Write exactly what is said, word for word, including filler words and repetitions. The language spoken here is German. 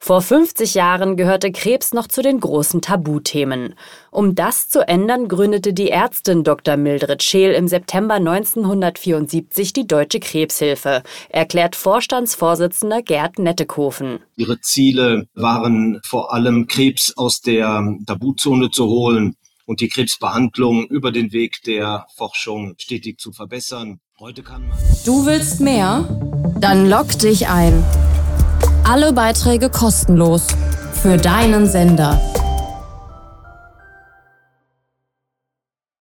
Vor fünfzig Jahren gehörte Krebs noch zu den großen Tabuthemen. Um das zu ändern, gründete die Ärztin Doktor Mildred Scheel im September neunzehnhundertvierundsiebzig die Deutsche Krebshilfe, erklärt Vorstandsvorsitzender Gerd Nettekoven. Ihre Ziele waren vor allem, Krebs aus der Tabuzone zu holen und die Krebsbehandlung über den Weg der Forschung stetig zu verbessern. Heute kann man Du willst mehr? Dann log dich ein. Alle Beiträge kostenlos für deinen Sender.